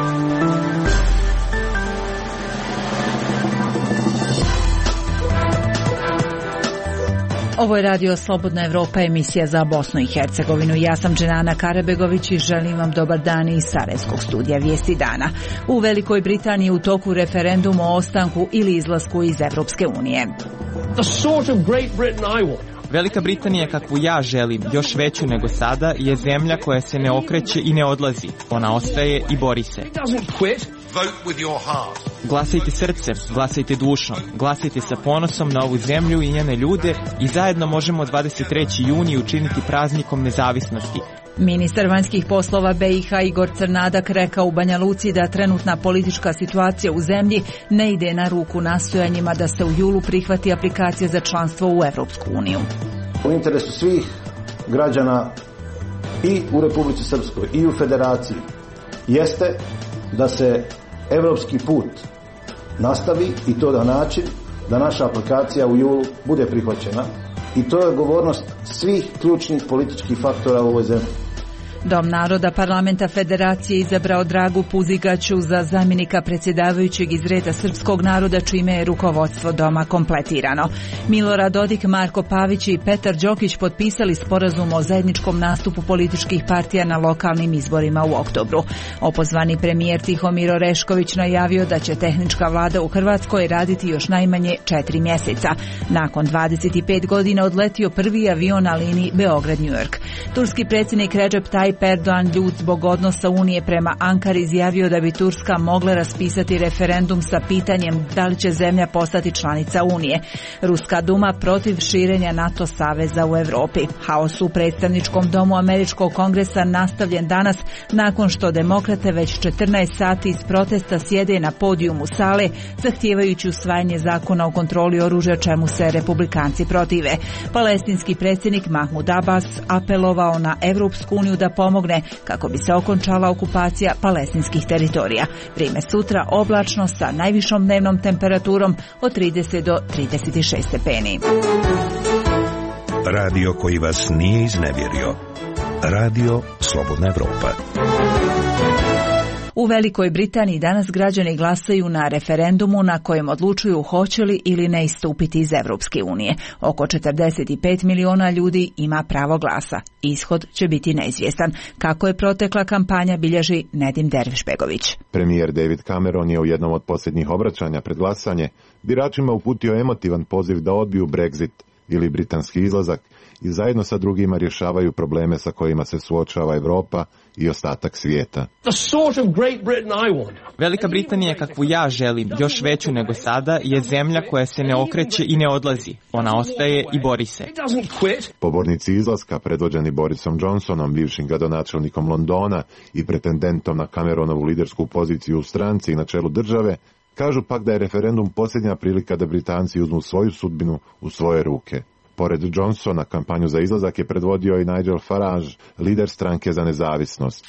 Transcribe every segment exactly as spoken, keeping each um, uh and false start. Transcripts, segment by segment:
Ovo je Radio Slobodna Evropa, emisija za Bosnu i Hercegovinu. Ja sam Dženana Karabegović i želim vam dobar dan iz Sarajevskog studija Vijesti dana. U Velikoj Britaniji u toku referendum o ostanku ili izlasku iz Evropske unije. The sort of Great Britain I want. Velika Britanija, kakvu ja želim, još veću nego sada, je zemlja koja se ne okreće i ne odlazi. Ona ostaje i bori se. Glasajte srcem, glasajte dušom, glasajte sa ponosom na ovu zemlju i njene ljude i zajedno možemo dvadeset trećeg juna učiniti praznikom nezavisnosti. Ministar vanjskih poslova B i H Igor Crnadak rekao u Banja Luci da trenutna politička situacija u zemlji ne ide na ruku nastojanjima da se u julu prihvati aplikacija za članstvo u Evropsku uniju. U interesu svih građana i u Republici Srpskoj i u Federaciji jeste da se evropski put nastavi i to na način da naša aplikacija u julu bude prihvaćena i to je odgovornost svih ključnih političkih faktora u ovoj zemlji. Dom naroda parlamenta Federacije izabrao Dragu Puzigaću za zamjenika predsjedavajućeg iz reda srpskog naroda, čime je rukovodstvo doma kompletirano. Milorad Dodik, Marko Pavić i Petar Đokić potpisali sporazum o zajedničkom nastupu političkih partija na lokalnim izborima u oktobru. Opozvani premijer Tihomir Orešković najavio da će tehnička vlada u Hrvatskoj raditi još najmanje četiri mjeseca. Nakon dvadeset pet godina odletio prvi avion na liniji Beograd-New York. Turski predsjednik Recep Tayyip Erdogan, ljut zbog odnosa Unije prema Ankari, izjavio da bi Turska mogla raspisati referendum sa pitanjem da li će zemlja postati članica Unije. Ruska duma protiv širenja NATO saveza u Europi. Haos u predstavničkom domu Američkog kongresa nastavljen danas nakon što demokrate već četrnaest sati iz protesta sjede na podijumu sale zahtijevajući usvajanje zakona o kontroli oružja, čemu se republikanci protive. Palestinski predsjednik Mahmud Abbas apelovao na Evropsku uniju da pomogne kako bi se okončala okupacija palestinskih teritorija. Vrijeme sutra oblačno sa najvišom dnevnom temperaturom od trideset do trideset šest stepeni. Radio koji vas nije iznevjerio. Radio Slobodna Evropa. U Velikoj Britaniji danas građani glasaju na referendumu na kojem odlučuju hoće li ili ne istupiti iz Evropske unije. Oko četrdeset pet miliona ljudi ima pravo glasa. Ishod će biti neizvjestan. Kako je protekla kampanja, bilježi Nedim Dervišbegović. Premijer David Cameron je u jednom od posljednjih obraćanja pred glasanje biračima uputio emotivan poziv da odbiju Brexit ili britanski izlazak i zajedno sa drugima rješavaju probleme sa kojima se suočava Europa i ostatak svijeta. The sort of Great Britain I want. Velika Britanija, kakvu ja želim, još veću nego sada, je zemlja koja se ne okreće i ne odlazi. Ona ostaje i bori se. Pobornici izlaska, predvođeni Borisom Johnsonom, bivšim gradonačelnikom Londona i pretendentom na Cameronovu lidersku poziciju u stranci i na čelu države, kažu pak da je referendum posljednja prilika da Britanci uzmu svoju sudbinu u svoje ruke. Pored Johnsona, kampanju za izlazak je predvodio i Nigel Farage, lider stranke za nezavisnost.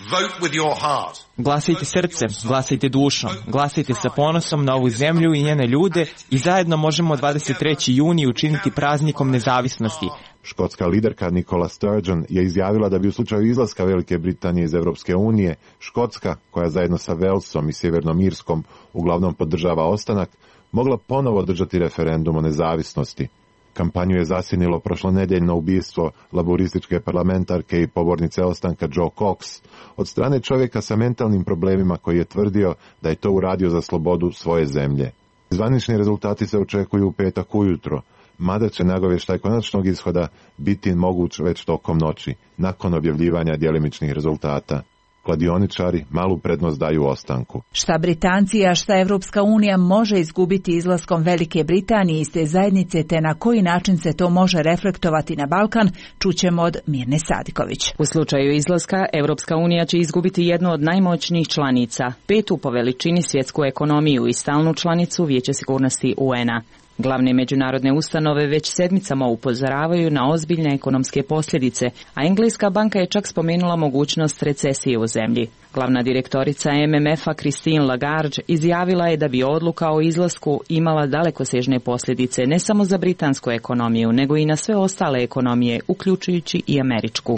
Glasajte srcem, glasajte dušom, glasajte sa ponosom na ovu zemlju i njene ljude i zajedno možemo dvadeset trećeg juna učiniti praznikom nezavisnosti. Škotska liderka Nicola Sturgeon je izjavila da bi u slučaju izlaska Velike Britanije iz Evropske unije, Škotska, koja zajedno sa Walesom i Sjevernom Irskom uglavnom podržava ostanak, mogla ponovo držati referendum o nezavisnosti. Kampanju je zasjenilo prošlonedjeljno ubistvo laborističke parlamentarke i pobornice ostanka Joe Cox od strane čovjeka sa mentalnim problemima koji je tvrdio da je to uradio za slobodu svoje zemlje. Zvanični rezultati se očekuju u petak ujutro, mada će nagovještaj konačnog ishoda biti moguć već tokom noći, nakon objavljivanja djelimičnih rezultata. Kladioničari malu prednost daju ostanku. Šta Britanci, a šta Evropska unija može izgubiti izlaskom Velike Britanije iz te zajednice, te na koji način se to može reflektovati na Balkan, čućemo od Mirne Sadiković. U slučaju izlaska, Evropska unija će izgubiti jednu od najmoćnijih članica, petu po veličini svjetsku ekonomiju i stalnu članicu Vijeća sigurnosti U N-a. Glavne međunarodne ustanove već sedmicama upozoravaju na ozbiljne ekonomske posljedice, a Engleska banka je čak spomenula mogućnost recesije u zemlji. Glavna direktorica M M F-a Christine Lagarde izjavila je da bi odluka o izlasku imala dalekosežne posljedice ne samo za britansku ekonomiju, nego i na sve ostale ekonomije, uključujući i američku.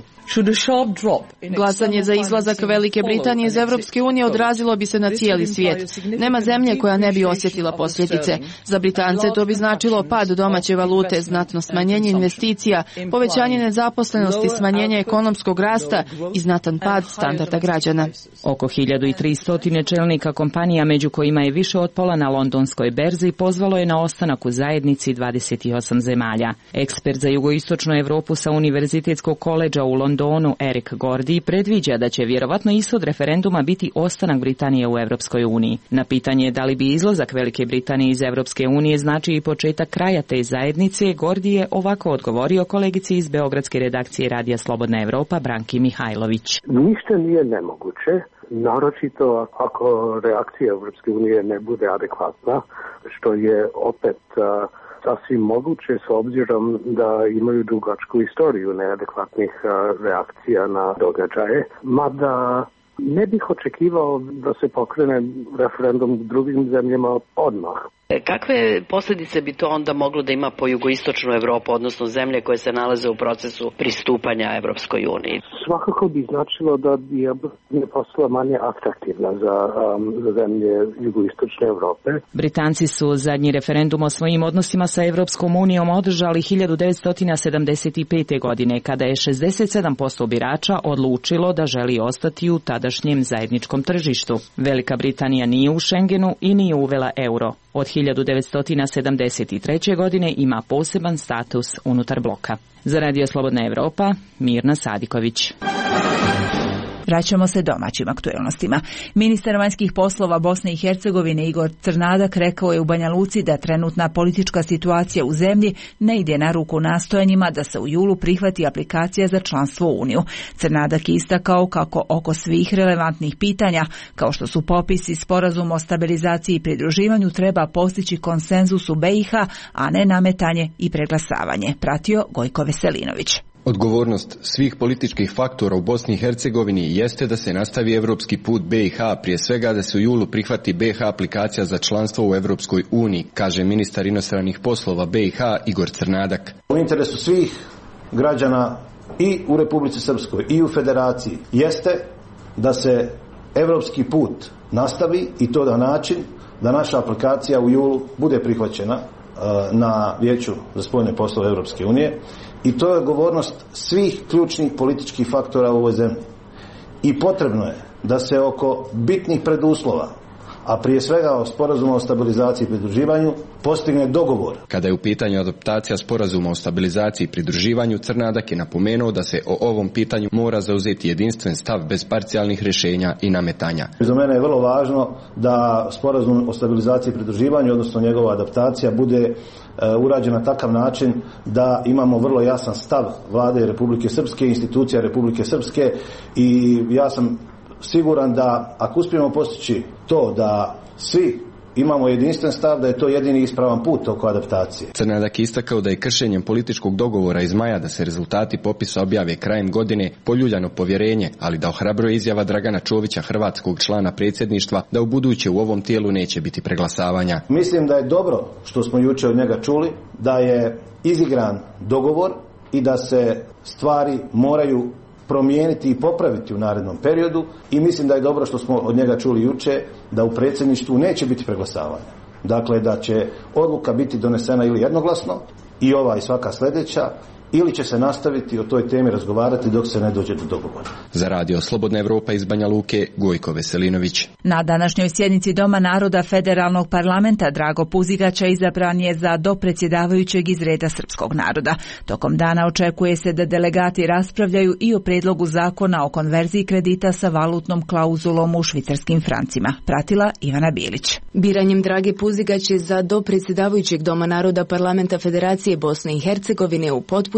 Glasanje za izlazak Velike Britanije iz Europske unije odrazilo bi se na cijeli svijet. Nema zemlje koja ne bi osjetila posljedice. Za Britance to bi značilo pad domaće valute, znatno smanjenje investicija, povećanje nezaposlenosti, smanjenje ekonomskog rasta i znatan pad standarda građana. Oko hiljadu tristo čelnika kompanija, među kojima je više od pola na londonskoj berzi, pozvalo je na ostanak u zajednici dvadeset osam zemalja. Ekspert za jugoistočnu Europu sa Univerzitetskog koledža u Londonu, Eric Gordy, predviđa da će vjerovatno ishod referenduma biti ostanak Britanije u Europskoj uniji. Na pitanje da li bi izlazak Velike Britanije iz Europske unije znači i početak kraja te zajednice, Gordy je ovako odgovorio kolegici iz beogradske redakcije Radija Slobodna Evropa, Branki Mihajlović. Ništa nije nemoguće, naročito ako reakcija Europske unije ne bude adekvatna, što je opet uh, sasvim moguće s obzirom da imaju dugačku istoriju neadekvatnih uh, reakcija na događaje, mada ne bih očekivao da se pokrene referendum u drugim zemljama odmah. Kakve posljedice bi to onda moglo da ima po jugoistočnu Evropu, odnosno zemlje koje se nalaze u procesu pristupanja Evropskoj uniji? Svakako bi značilo da bi je postala manje atraktivna za, um, za zemlje jugoistočne Evrope. Britanci su zadnji referendum o svojim odnosima sa Evropskom unijom održali hiljadu devetsto sedamdeset pete. godine, kada je šezdeset sedam posto birača odlučilo da želi ostati u tadašnjem zajedničkom tržištu. Velika Britanija nije u Schengenu i nije uvela euro. Od hiljadu devetsto sedamdeset treće. godine ima poseban status unutar bloka. Za Radio Slobodna Evropa, Mirna Sadiković. Vraćamo se domaćim aktuelnostima. Ministar vanjskih poslova Bosne i Hercegovine Igor Crnadak rekao je u Banja Luci da trenutna politička situacija u zemlji ne ide na ruku nastojanjima da se u julu prihvati aplikacija za članstvo u Uniju. Crnadak je istakao kako oko svih relevantnih pitanja, kao što su popisi, sporazum o stabilizaciji i pridruživanju, treba postići konsenzus u B i H, a ne nametanje i preglasavanje. Pratio Gojko Veselinović. Odgovornost svih političkih faktora u Bosni i Hercegovini jeste da se nastavi evropski put B i H, prije svega da se u julu prihvati B i H aplikacija za članstvo u Evropskoj uniji, kaže ministar inostranih poslova B i H Igor Crnadak. U interesu svih građana i u Republici Srpskoj i u Federaciji jeste da se evropski put nastavi i to na način da naša aplikacija u julu bude prihvaćena na Vijeću za spoljne poslove Europske unije. I to je odgovornost svih ključnih političkih faktora u ovoj zemlji. I potrebno je da se oko bitnih preduslova, a prije svega o sporazumu o stabilizaciji i pridruživanju, postigne dogovor. Kada je u pitanju adaptacija sporazuma o stabilizaciji i pridruživanju, Crnadak je napomenuo da se o ovom pitanju mora zauzeti jedinstven stav bez parcijalnih rješenja i nametanja. Za mene je vrlo važno da sporazum o stabilizaciji i pridruživanju, odnosno njegova adaptacija, bude urađen na takav način da imamo vrlo jasan stav Vlade Republike Srpske, institucija Republike Srpske, i ja sam siguran da ako uspijemo postići to da svi imamo jedinstven stav, da je to jedini ispravan put oko adaptacije. Crnadak je istakao da je kršenjem političkog dogovora iz maja da se rezultati popisa objave krajem godine poljuljano povjerenje, ali da ohrabruje izjava Dragana Čovića, hrvatskog člana predsjedništva, da u buduće u ovom tijelu neće biti preglasavanja. Mislim da je dobro što smo jučer od njega čuli, da je izigran dogovor i da se stvari moraju promijeniti i popraviti u narednom periodu, i mislim da je dobro što smo od njega čuli juče da u predsjedništvu neće biti preglasavanja. Dakle, da će odluka biti donesena ili jednoglasno, i ova i svaka sljedeća, ili će se nastaviti o toj temi razgovarati dok se ne dođe do dogovora. Za Radio Slobodna Evropa iz Banja Luke, Gojko Veselinović. Na današnjoj sjednici Doma naroda Federalnog parlamenta Drago Puzigaća izabran je za dopredsjedavajućeg iz reda srpskog naroda. Tokom dana očekuje se da delegati raspravljaju i o prijedlogu zakona o konverziji kredita sa valutnom klauzulom u švicarskim francima. Pratila Ivana Bilić. Biranjem Drage Puzigaće za dopredsjedavajućeg Doma naroda parlamenta Federacije Bosne i Hercegovine u potpunjenju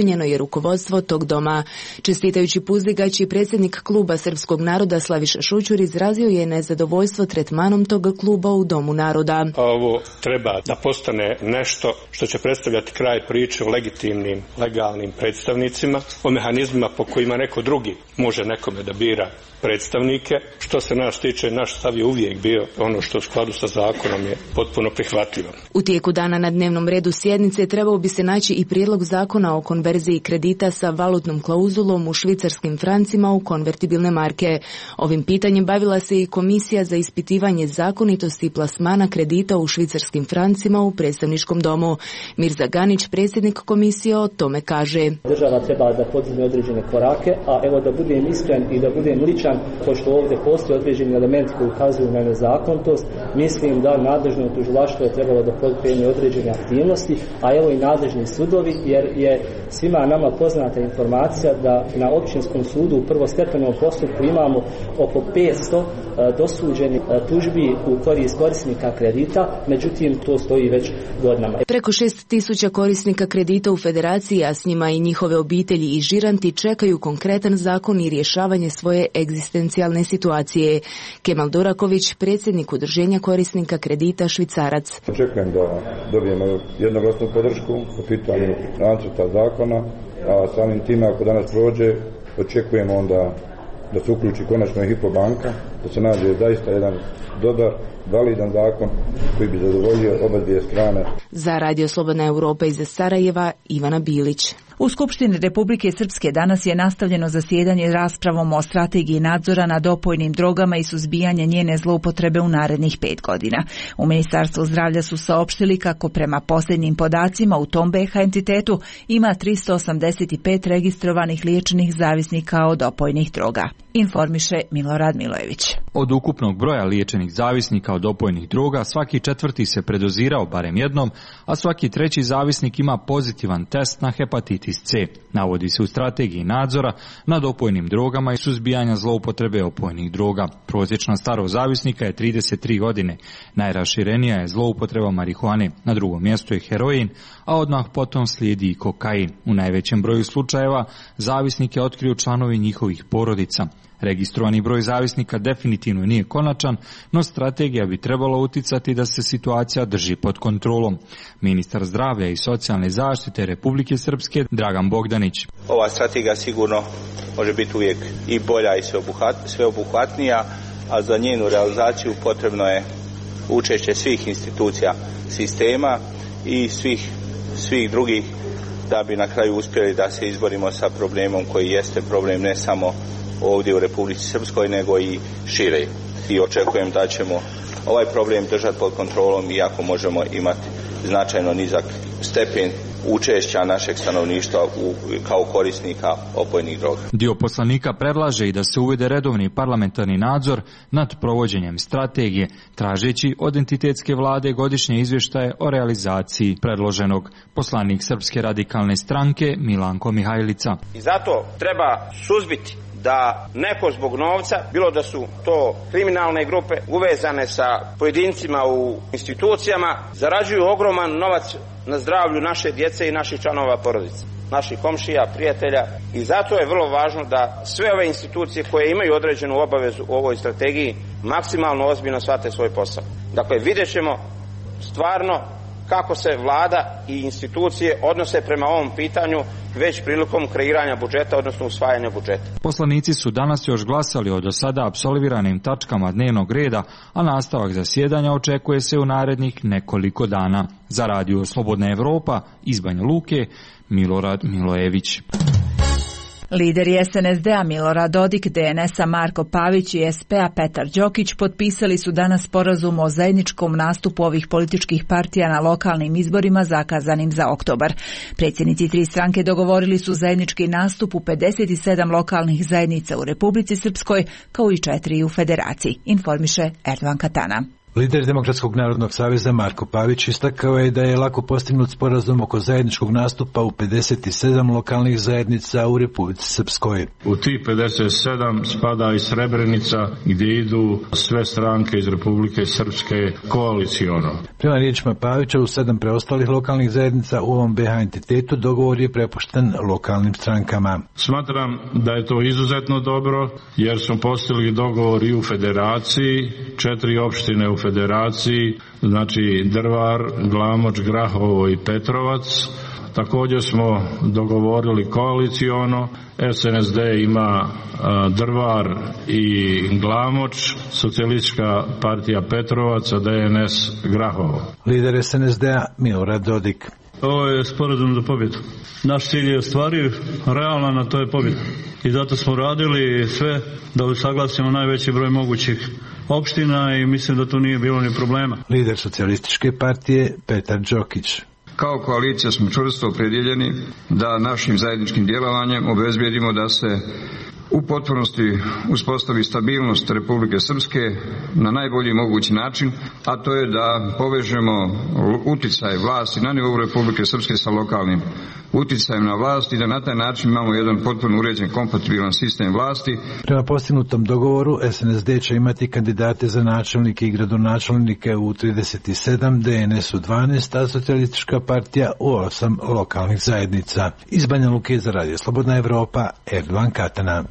ispunjeno je rukovodstvo tog doma. Čestitajući Puzdigači, predsjednik kluba Srpskog naroda Slaviša Šućur izrazio je nezadovoljstvo tretmanom tog kluba u Domu naroda. Ovo treba da postane nešto što će predstavljati kraj priče o legitimnim, legalnim predstavnicima, o mehanizmima po kojima neko drugi može nekome da bira predstavnike. Što se nas tiče, naš stav je uvijek bio ono što u skladu sa zakonom je potpuno prihvatljivo. U tijeku dana na dnevnom redu sjednice trebao bi se naći i prijedlog zakona o konverziji kredita sa valutnom klauzulom u švicarskim francima u konvertibilne marke. Ovim pitanjem bavila se i Komisija za ispitivanje zakonitosti plasmana kredita u švicarskim francima u predstavničkom domu. Mirza Ganić, predsjednik komisije, o tome kaže: Država treba da poduzme određene korake, a evo da budem iskren i da budem ličan, pošto ovdje postoje određeni elementi koji ukazuju na nezakonitost, mislim da nadležno tužilaštvo je trebalo da pokrene određene aktivnosti, a evo i nadležni sudovi, jer je svima nama poznata informacija da na općinskom sudu u prvostepenom postupku imamo oko petsto dosuđenih tužbi u korist korisnika kredita, međutim to stoji već godinama. Preko šest tisuća korisnika kredita u Federaciji, a s njima i njihove obitelji i žiranti, čekaju konkretan zakon i rješavanje svoje egzistencijalne situacije. Kemal Duraković, predsjednik Udruženja korisnika kredita Švicarac. Očekujem da dobijemo jednoglasnu podršku po pitanju nacrta zakona, a samim time ako danas prođe, očekujemo onda da se uključi konačno i Hypo banka, da se nađe zaista jedan dobar, validan zakon koji bi zadovoljio oba dvije strane. Za Radio Slobodna Europa iz Sarajeva, Ivana Bilić. U Skupštini Republike Srpske danas je nastavljeno zasjedanje raspravom o strategiji nadzora nad opojnim drogama i suzbijanja njene zloupotrebe u narednih pet godina. U Ministarstvu zdravlja su saopštili kako prema posljednjim podacima u tom B iH entitetu ima tristo osamdeset pet registrovanih liječenih zavisnika od opojnih droga. Informiše Milorad Milojević. Od ukupnog broja liječenih zavisnika od opojnih droga, svaki četvrti se predozirao barem jednom, a svaki treći zavisnik ima pozitivan test na hepatitis C. Navodi se u strategiji nadzora nad opojnim drogama i suzbijanja zloupotrebe opojnih droga. Prosječna starost zavisnika je trideset tri godine. Najraširenija je zloupotreba marihuane, na drugom mjestu je heroin, a odmah potom slijedi i kokain. U najvećem broju slučajeva zavisnike otkriju članovi njihovih porodica. Registrovani broj zavisnika definitivno nije konačan, no strategija bi trebala uticati da se situacija drži pod kontrolom. Ministar zdravlja i socijalne zaštite Republike Srpske Dragan Bogdanić. Ova strategija sigurno može biti uvijek i bolja i sveobuhvatnija, a za njenu realizaciju potrebno je učešće svih institucija sistema i svih, svih drugih da bi na kraju uspjeli da se izborimo sa problemom koji jeste problem ne samo ovdje u Republici Srpskoj, nego i šire. I očekujem da ćemo ovaj problem držati pod kontrolom, iako možemo imati značajno nizak stepen učešća našeg stanovništva u, kao korisnika opojnih droga. Dio poslanika predlaže i da se uvede redovni parlamentarni nadzor nad provođenjem strategije, tražeći od entitetske vlade godišnje izvještaje o realizaciji predloženog. Poslanik Srpske radikalne stranke Milanko Mihajlica. I zato treba suzbiti da neko zbog novca, bilo da su to kriminalne grupe uvezane sa pojedincima u institucijama, zarađuju ogroman novac na zdravlju naše djece i naših članova porodice, naših komšija, prijatelja, i zato je vrlo važno da sve ove institucije koje imaju određenu obavezu u ovoj strategiji maksimalno ozbiljno shvate svoj posao. Dakle, vidjet ćemo stvarno kako se vlada i institucije odnose prema ovom pitanju već prilikom kreiranja budžeta, odnosno usvajanja budžeta. Poslanici su danas još glasali o do sada apsolviranim tačkama dnevnog reda, a nastavak zasjedanja očekuje se u narednih nekoliko dana. Za Radio Slobodna Evropa iz Banja Luke, Milorad Milojević. Lideri S N S D-a Milorad Dodik, D N S-a Marko Pavić i S P-a Petar Đokić potpisali su danas sporazum o zajedničkom nastupu ovih političkih partija na lokalnim izborima zakazanim za oktobar. Predsjednici tri stranke dogovorili su zajednički nastup u pedeset sedam lokalnih zajednica u Republici Srpskoj, kao i četiri u Federaciji, informiše Erdovan Katana. Lider Demokratskog narodnog saveza Marko Pavić istakao je da je lako postignut sporazum oko zajedničkog nastupa u pedeset sedam lokalnih zajednica u Republici Srpskoj. U tih pedeset sedam spada i Srebrenica gdje idu sve stranke iz Republike Srpske koalicijono. Prema riječima Pavića, u sedam preostalih lokalnih zajednica u ovom B H entitetu dogovor je prepušten lokalnim strankama. Smatram da je to izuzetno dobro jer smo postigli dogovor i u federaciji, četiri opštine u federaciji, znači Drvar, Glamoč, Grahovo i Petrovac. Također smo dogovorili koalicijono, S N S D ima Drvar i Glamoč, Socijalistička partija Petrovac, a D N S Grahovo. Lider S N S D-a Milorad Dodik. Ovo je sporazum za pobjedu. Naš cilj je ostvariv, realna, na to je pobjeda. I zato smo radili sve da usaglasimo najveći broj mogućih opština i mislim da tu nije bilo ni problema. Lider Socijalističke partije Petar Đokić. Kao koalicija smo čvrsto opredjeljeni da našim zajedničkim djelovanjem obezbijedimo da se u potpunosti uspostavi stabilnost Republike Srpske na najbolji mogući način, a to je da povežemo uticaj vlasti na nivou Republike Srpske sa lokalnim uticajem na vlast i da na taj način imamo jedan potpuno uređen kompatibilan sistem vlasti. Prema postignutom dogovoru S N S D će imati kandidate za načelnike i gradonačelnike u trideset sedam, D N S u dvanaest, a Socijalistička partija u osam lokalnih zajednica. Iz Banja Luke za Radio Slobodna Evropa, Erdovan Katana.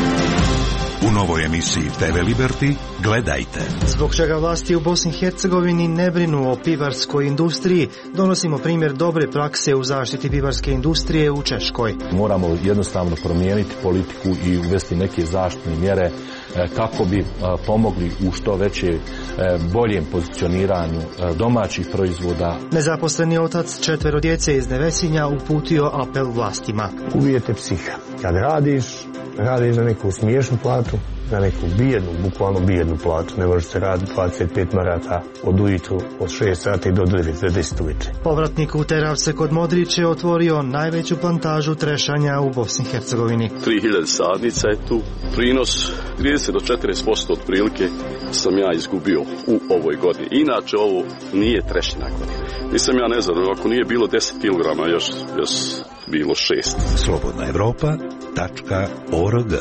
U novoj emisiji T V Liberty gledajte. Zbog čega vlasti u Bosni i Hercegovini ne brinu o pivarskoj industriji, donosimo primjer dobre prakse u zaštiti pivarske industrije u Češkoj. Moramo jednostavno promijeniti politiku i uvesti neke zaštitne mjere kako bi pomogli u što veće boljem pozicioniranju domaćih proizvoda. Nezaposleni otac četvero djece iz Nevesinja uputio apel vlastima. Ubijete psiha. Kad radiš, radiš za neku smiješnu platu, za neku bijednu, bukvalno bijednu platu. Ne može se raditi dvadeset pet marata od ujutru, od šest sati do deset ujutru. Povratnik u Teravce kod Modriće otvorio najveću plantažu trešanja u Bosni i Hercegovini. tri hiljade sadnica je tu. Prinos trideset do četrdeset posto otprilike sam ja izgubio u ovoj godini. Inače ovo nije trešnjina godina. Nisam ja nezadovoljan, ako nije bilo deset kilograma, još, još bilo šest. Slobodna Evropa tačka org.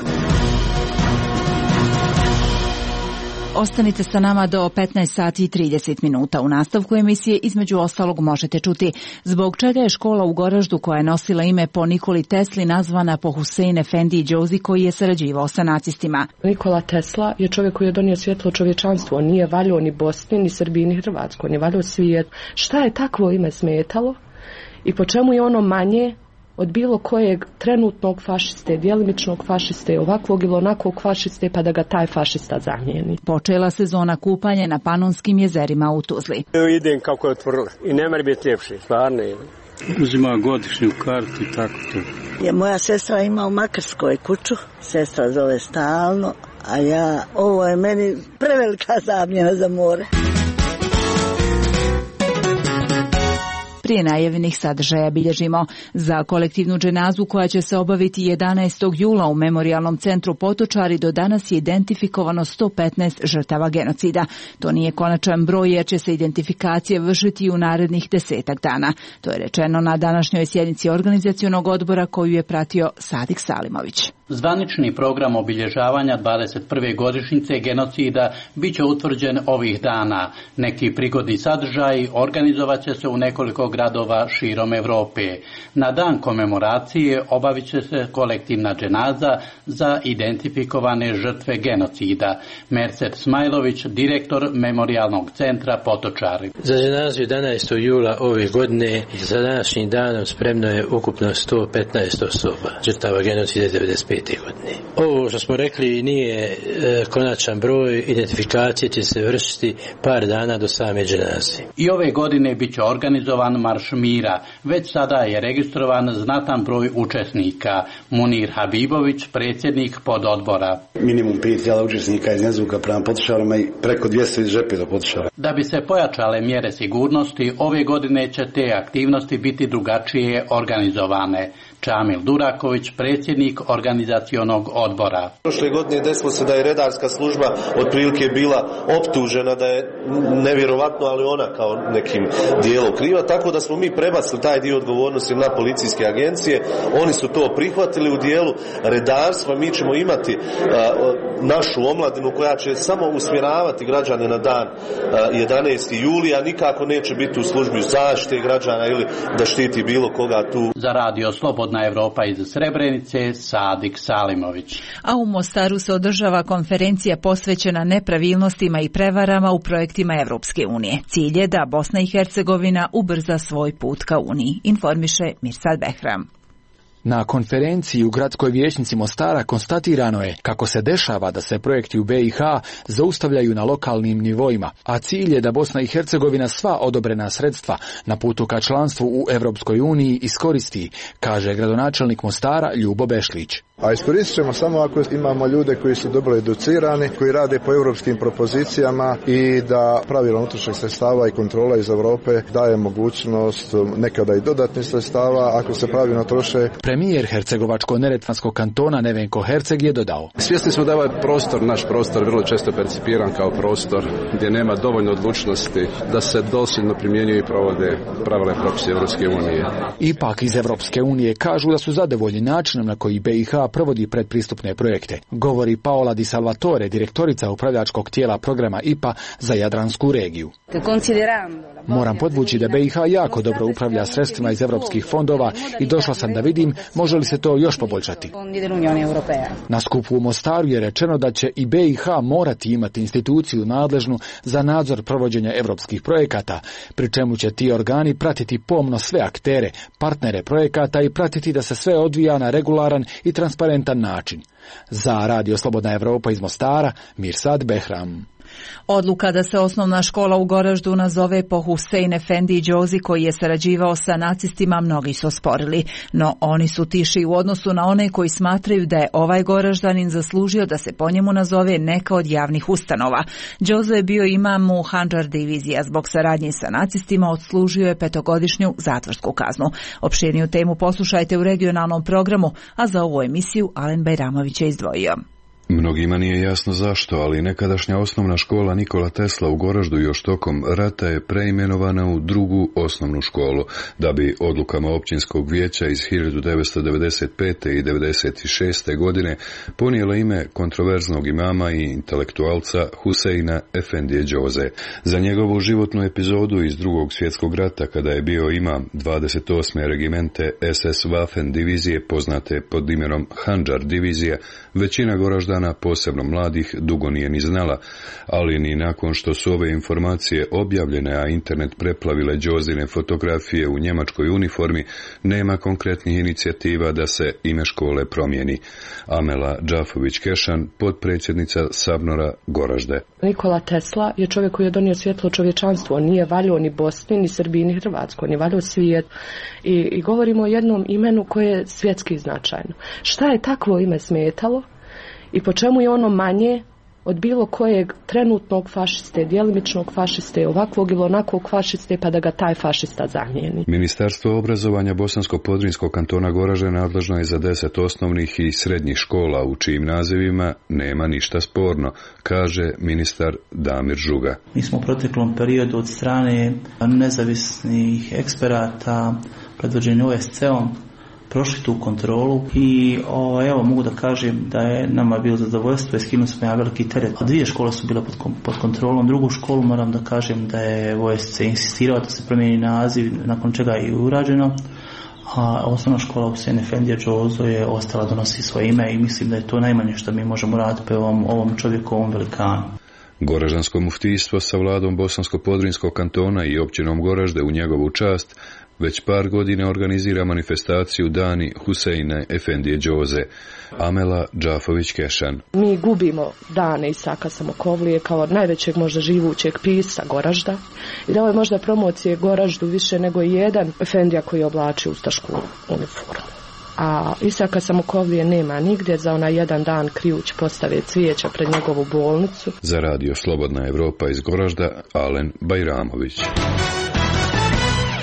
Ostanite sa nama do petnaest sati i trideset minuta. U nastavku emisije između ostalog možete čuti zbog čega je škola u Goraždu koja je nosila ime po Nikoli Tesli nazvana po Husein Efendi Đozi koji je sarađivao sa nacistima. Nikola Tesla je čovjek koji je donio svjetlo čovječanstvu. On nije valjao ni Bosni, ni Srbiji, ni Hrvatskoj. On je valjao svijet. Šta je takvo ime smetalo i po čemu je ono manje od bilo kojeg trenutnog fašiste, djelimičnog fašiste, ovakvog ili onakvog fašiste, pa da ga taj fašista zamijeni. Počela sezona kupanja na Panonskim jezerima u Tuzli. Idem kako je otvorila i ne mora biti ljepši, stvarno je. Uzima godišnju kartu i tako to. Ja, moja sestra ima u Makarskoj kuću, sestra zove stalno, a ja, ovo je meni prevelika zamjena za more. Prije najavljenih sadržaja bilježimo za kolektivnu dženazu koja će se obaviti jedanaestog jula u Memorijalnom centru Potočari do danas je identifikovano sto petnaest žrtava genocida. To nije konačan broj jer će se identifikacije vršiti u narednih desetak dana. To je rečeno na današnjoj sjednici organizacionog odbora koju je pratio Sadik Salimović. Zvanični program obilježavanja dvadeset prve godišnjice genocida bit će utvrđen ovih dana. Neki prigodni sadržaji organizovat će se u nekoliko gradova širom Europe. Na dan komemoracije obavit će se kolektivna dženaza za identifikovane žrtve genocida. Merced Smajlović, direktor Memorijalnog centra Potočari. Za dženazu jedanaestog jula ove godine i za današnjim danom spremno je ukupno sto petnaest osoba žrtava genocida devedeset pete godine. Ovo što smo rekli nije e, konačan broj, identifikacije će se vršiti par dana do same dženaze. I ove godine bit će organizovan Marš mira. Već sada je registrovan znatan broj učesnika. Munir Habibović, predsjednik pododbora. Minimum pet hiljada učesnika iz Njezuka prema Potočarama i preko dvjesto iz Žepeza Potočara. Da bi se pojačale mjere sigurnosti, ove godine će te aktivnosti biti drugačije organizovane. Čamil Duraković, predsjednik organizacionog odbora. Prošle godine desilo se da je redarska služba otprilike bila optužena da je nevjerovatno, ali ona kao nekim dijelom kriva, tako da smo mi prebacili taj dio odgovornosti na policijske agencije. Oni su to prihvatili. U dijelu redarstva mi ćemo imati a, našu omladinu koja će samo usmjeravati građane na dan jedanaestog jula, a nikako neće biti u službi zaštite građana ili da štiti bilo koga tu. Za radio Slobodna Evropa iz Srebrenice, Sadik Salimović. A u Mostaru se održava konferencija posvećena nepravilnostima i prevarama u projektima Evropske unije. Cilj je da Bosna i Hercegovina ubrza svoj put ka Uniji, informiše Mirsad Behram. Na konferenciji u gradskoj vijećnici Mostara konstatirano je kako se dešava da se projekti u be i ha zaustavljaju na lokalnim nivoima, a cilj je da Bosna i Hercegovina sva odobrena sredstva na putu ka članstvu u Evropskoj uniji iskoristi, kaže gradonačelnik Mostara Ljubo Bešlić. A iskoristit ćemo samo ako imamo ljude koji su dobro educirani, koji rade po europskim propozicijama i da pravilan utrošak sredstava i kontrola iz Europe daje mogućnost nekada i dodatnih sredstava ako se pravilno troše. Premijer Hercegovačko-neretvanskog kantona Nevenko Herceg je dodao: svjesni smo da ovaj prostor, naš prostor, vrlo često percipiran kao prostor gdje nema dovoljno odlučnosti da se dosljedno primjenjuju i provode pravila i propisi Europske unije. Ipak iz Europske unije kažu da su zadovoljni načinom na koji be i ha provodi predpristupne projekte, govori Paola Di Salvatore, direktorica upravljačkog tijela programa I P A za Jadransku regiju. Moram podvući da be i ha jako dobro upravlja sredstvima iz europskih fondova i došla sam da vidim može li se to još poboljšati. Na skupu u Mostaru je rečeno da će i be i ha morati imati instituciju nadležnu za nadzor provođenja europskih projekata, pri čemu će ti organi pratiti pomno sve aktere, partnere projekata i pratiti da se sve odvija na regularan i transparentan način. Za Radio Slobodna Evropa iz Mostara, Mirsad Behram. Odluka da se osnovna škola u Goraždu nazove po Husein Efendi Džozi koji je sarađivao sa nacistima mnogi su osporili, no oni su tiši u odnosu na one koji smatraju da je ovaj Goraždanin zaslužio da se po njemu nazove neka od javnih ustanova. Džozo je bio imam u Handžar divizija, zbog saradnje sa nacistima odslužio je petogodišnju zatvorsku kaznu. Opširniju temu poslušajte u regionalnom programu, a za ovu emisiju Alen Bajramović je izdvojio. Mnogima nije jasno zašto, ali nekadašnja osnovna škola Nikola Tesla u Goraždu još tokom rata je preimenovana u drugu osnovnu školu, da bi odlukama općinskog vijeća iz hiljadu devetsto devedeset pete i devedeset šeste godine ponijela ime kontroverznog imama i intelektualca Huseina Efendije Džoze. Za njegovu životnu epizodu iz drugog svjetskog rata, kada je bio imam dvadeset osme regimente es es Waffen divizije, poznate pod imenom Handžar divizija, većina Goraždana, posebno mladih, dugo nije ni znala, ali ni nakon što su ove informacije objavljene, a internet preplavile Džozine fotografije u njemačkoj uniformi, nema konkretnih inicijativa da se ime škole promijeni. Amela Džafović-Kešan, potpredsjednica Sabnora Goražde. Nikola Tesla je čovjek koji je donio svjetlo čovječanstvu. On nije valjao ni Bosni, ni Srbiji, ni Hrvatskoj, ni valjao svijet. I, I govorimo o jednom imenu koje je svjetski značajno. Šta je takvo ime smetalo? I po čemu je ono manje od bilo kojeg trenutnog fašiste, djelimičnog fašiste, ovakvog ili onakvog fašiste, pa da ga taj fašista zamijeni. Ministarstvo obrazovanja Bosansko-Podrinjskog kantona Goražde nadležno je za deset osnovnih i srednjih škola u čijim nazivima nema ništa sporno, kaže ministar Damir Žuga. Mi smo u proteklom periodu od strane nezavisnih eksperata predvođeni o es ce-om prošli tu kontrolu i o, evo mogu da kažem da je nama bilo zadovoljstvo i skinuo smo ja veliki teret. Dvije škole su bile pod, pod kontrolom, drugu školu moram da kažem da je o es ce insistirao da se promijeni naziv, nakon čega je i urađeno, a osnovna škola Husein Efendija Džozo je ostala da nosi svoje ime i mislim da je to najmanje što mi možemo raditi po ovom, ovom čovjeku, ovom velikanu. Goraždansko muftijstvo sa vladom Bosansko-Podrinjskog kantona i općinom Goražde u njegovu čast već par godina organizira manifestaciju Dani Huseina Efendije Džoze. Amela Džafović-Kešan. Mi gubimo dane Isaka Samokovlije kao najvećeg možda živućeg pisa Goražda i da ovo je možda promocije Goraždu više nego jedan Efendija koji oblači ustašku uniformu. A Isaka Samokovlije nema nigdje, za onaj jedan dan krijuć postave cvijeća pred njegovu bolnicu. Za Radio Slobodna Evropa iz Goražda, Alen Bajramović.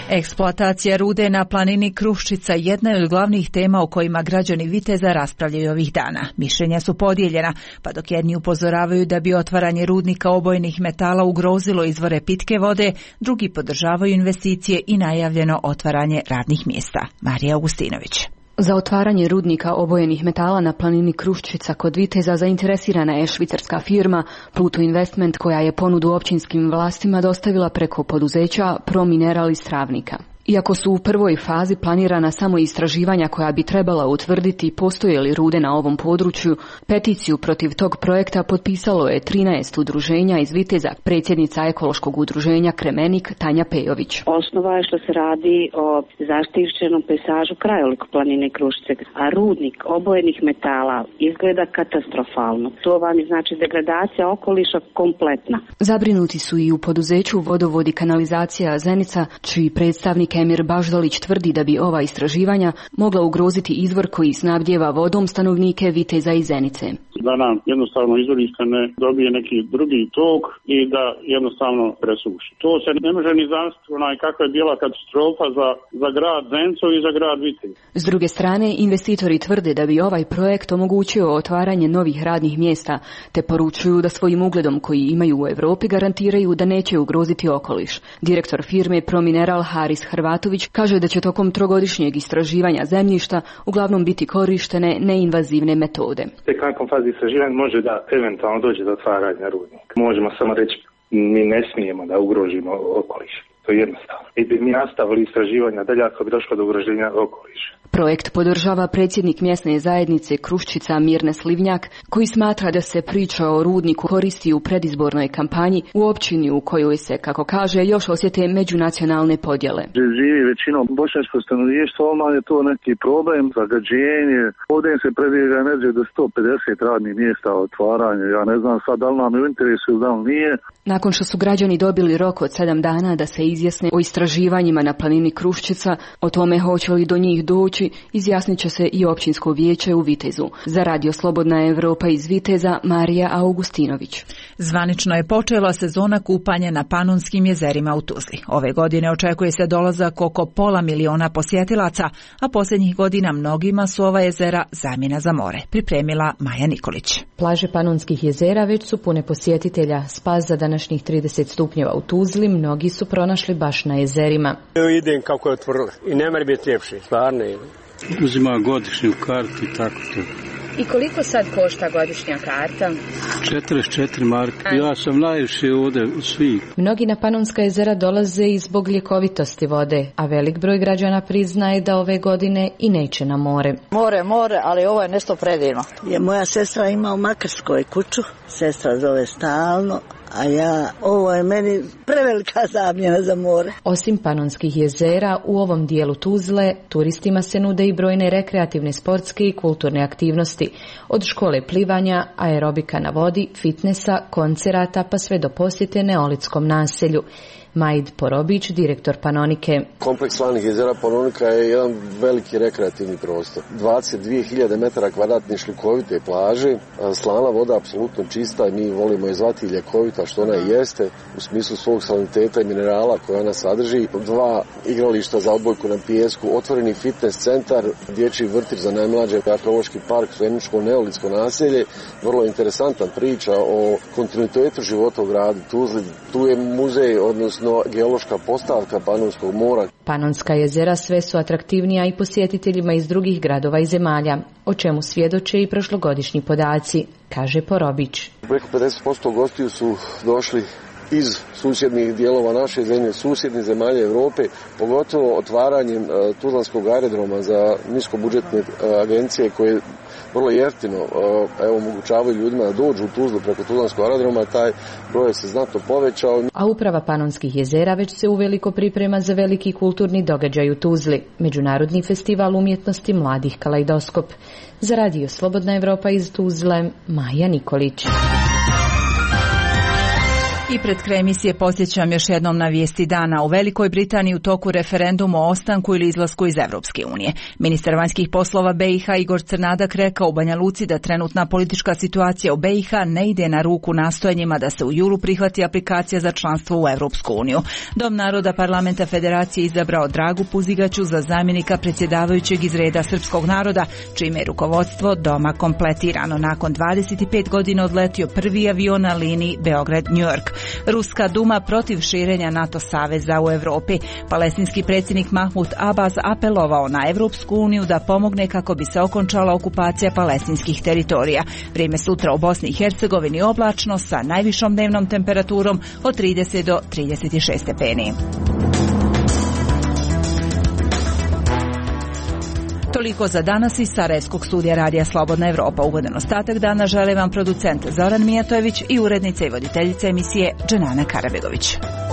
Eksploatacija rude na planini Kruščica jedna je od glavnih tema o kojima građani Viteza raspravljaju ovih dana. Mišljenja su podijeljena, pa dok jedni upozoravaju da bi otvaranje rudnika obojnih metala ugrozilo izvore pitke vode, drugi podržavaju investicije i najavljeno otvaranje radnih mjesta. Marija Augustinović. Za otvaranje rudnika obojenih metala na planini Kruščica kod Viteza zainteresirana je švicarska firma Pluto Investment, koja je ponudu općinskim vlastima dostavila preko poduzeća Promineral iz Travnika. Iako su u prvoj fazi planirana samo istraživanja koja bi trebala utvrditi postoje li rude na ovom području, peticiju protiv tog projekta potpisalo je trinaest udruženja iz Viteza, predsjednica ekološkog udruženja Kremenik Tanja Pejović. Osnova je što se radi o zaštićenom pejsažu krajoliku planine Kruščice, a rudnik obojenih metala izgleda katastrofalno. To vam je znači degradacija okoliša kompletna. Zabrinuti su i u poduzeću Vodovod i kanalizacija Zenica, čiji predstavnik Emir Baždalić tvrdi da bi ova istraživanja mogla ugroziti izvor koji snabdijeva vodom stanovnike Viteza i Zenice. Da nam jednostavno izvorište ne dobije neki drugi tok i da jednostavno presuši. To se ne može ni zamisliti onaj kakva je bila katastrofa za, za grad Zenicu i za grad Vitez. S druge strane, investitori tvrde da bi ovaj projekt omogućio otvaranje novih radnih mjesta, te poručuju da svojim ugledom koji imaju u Europi garantiraju da neće ugroziti okoliš. Direktor firme Promineral Haris Hrvatović kaže da će tokom trogodišnjeg istraživanja zemljišta uglavnom biti korištene neinvazivne metode. Tek nakon fazi istraživanja može da eventualno dođe do otvaranja rudnika. Možemo samo reći mi ne smijemo da ugrožimo okoliš. To je jednostavno. I bi mi nastavili istraživanja dalje ako bi došlo do ugroženja okoliša. Projekt podržava predsjednik mjesne zajednice Kruščica Mirne Slivnjak, koji smatra da se priča o rudniku koristi u predizbornoj kampanji u općini u kojoj se, kako kaže, još osjete međunacionalne podjele. Živi većinom bošnjačko stanovništvo, ali je to neki problem, zagađenje. Ovdje se predviđa negdje do sto pedeset radnih mjesta otvaranja. Ja ne znam sad da li nam je u interesu ili da li nije. Nakon što su građani dobili rok od sedam dana da se izjasne o istraživanjima na planini Kruščica, o tome hoće li do njih doći, izjasnit će se i općinsko vijeće u Vitezu. Za Radio Slobodna Evropa iz Viteza, Marija Augustinović. Zvanično je počela sezona kupanja na Panonskim jezerima u Tuzli. Ove godine očekuje se dolazak oko pola miliona posjetilaca, a posljednjih godina mnogima su ova jezera zamjena za more. Pripremila Maja Nikolić. Plaže Panonskih jezera već su pune posjetitelja. Spas za današnjih trideset stupnjeva u Tuzli mnogi su pronašli baš na jezerima. Idem kako je otvorilo i ne mora biti ljepši, stvarno je. Uzima godišnju kartu i tako to. I koliko sad košta godišnja karta? četrdeset četiri marke. Ja sam najviše ovdje u svih. Mnogi na Panonska jezera dolaze i zbog ljekovitosti vode, a velik broj građana priznaje da ove godine i neće na more. More, more, ali ovo je nešto predivno. Je moja sestra ima u Makarskoj kuću, sestra zove stalno, a ja, ovo je meni prevelika zamjena za more. Osim Panonskih jezera, u ovom dijelu Tuzle turistima se nude i brojne rekreativne, sportske i kulturne aktivnosti, od škole plivanja, aerobika na vodi, fitnesa, koncerata pa sve do posjete neolitskom naselju. Majd Porobić, direktor Panonike. Kompleks slavnih jezera Panonika je jedan veliki rekreativni prostor. dvadeset dvije hiljade metara kvadratnih šljukovite plaže, slana voda apsolutno čista i mi volimo je zvati ljekovita što ona jeste u smislu svog saliniteta i minerala koje ona sadrži. Dva igrališta za odbojku na pijesku, otvoreni fitness centar, dječji vrtić za najmlađe, arheološki park, Sveničko neolitsko naselje. Vrlo interesantan priča o kontinuitetu života u gradu Tuzli. Tu je muzej, odnosno geološka postavka Panonskog mora. Panonska jezera sve su atraktivnija i posjetiteljima iz drugih gradova i zemalja, o čemu svjedoče i prošlogodišnji podaci, kaže Porobić. Preko pedeset posto gostiju su došli iz susjednih dijelova naše zemlje, susjednih zemalja Europe, pogotovo otvaranjem uh, Tuzlanskog aerodroma za niskobudžetne uh, agencije koje vrlo jeftino uh, evo, omogućavaju ljudima da dođu u Tuzlu preko Tuzlanskog aerodroma, taj broj se znatno povećao. A uprava Panonskih jezera već se uveliko priprema za veliki kulturni događaj u Tuzli, Međunarodni festival umjetnosti mladih Kalejdoskop. Za Radio Slobodna Evropa iz Tuzle, Maja Nikolić. I pred kraj emisije podsjećam još jednom na vijesti dana. U Velikoj Britaniji u toku referendum o ostanku ili izlasku iz Evropske unije. Ministar vanjskih poslova B i H Igor Crnadak rekao u Banja Luci da trenutna politička situacija u B i H ne ide na ruku nastojanjima da se u julu prihvati aplikacija za članstvo u Evropsku uniju. Dom naroda Parlamenta Federacije izabrao Dragu Puzigaću za zamjenika predsjedavajućeg iz reda srpskog naroda, čime je rukovodstvo doma kompletirano. Nakon dvadeset pet godina odletio prvi avion na liniji Beograd-New York. Ruska Duma protiv širenja NATO saveza u Europi. Palestinski predsjednik Mahmud Abbas apelovao na Evropsku uniju da pomogne kako bi se okončala okupacija palestinskih teritorija. Vrijeme sutra u Bosni i Hercegovini oblačno sa najvišom dnevnom temperaturom od trideset do trideset šest stepeni. Toliko za danas iz Sarajevskog studija Radija Slobodna Evropa. Ugodan ostatak dana žele vam producent Zoran Mijatović i urednica i voditeljica emisije Dženana Karabegović.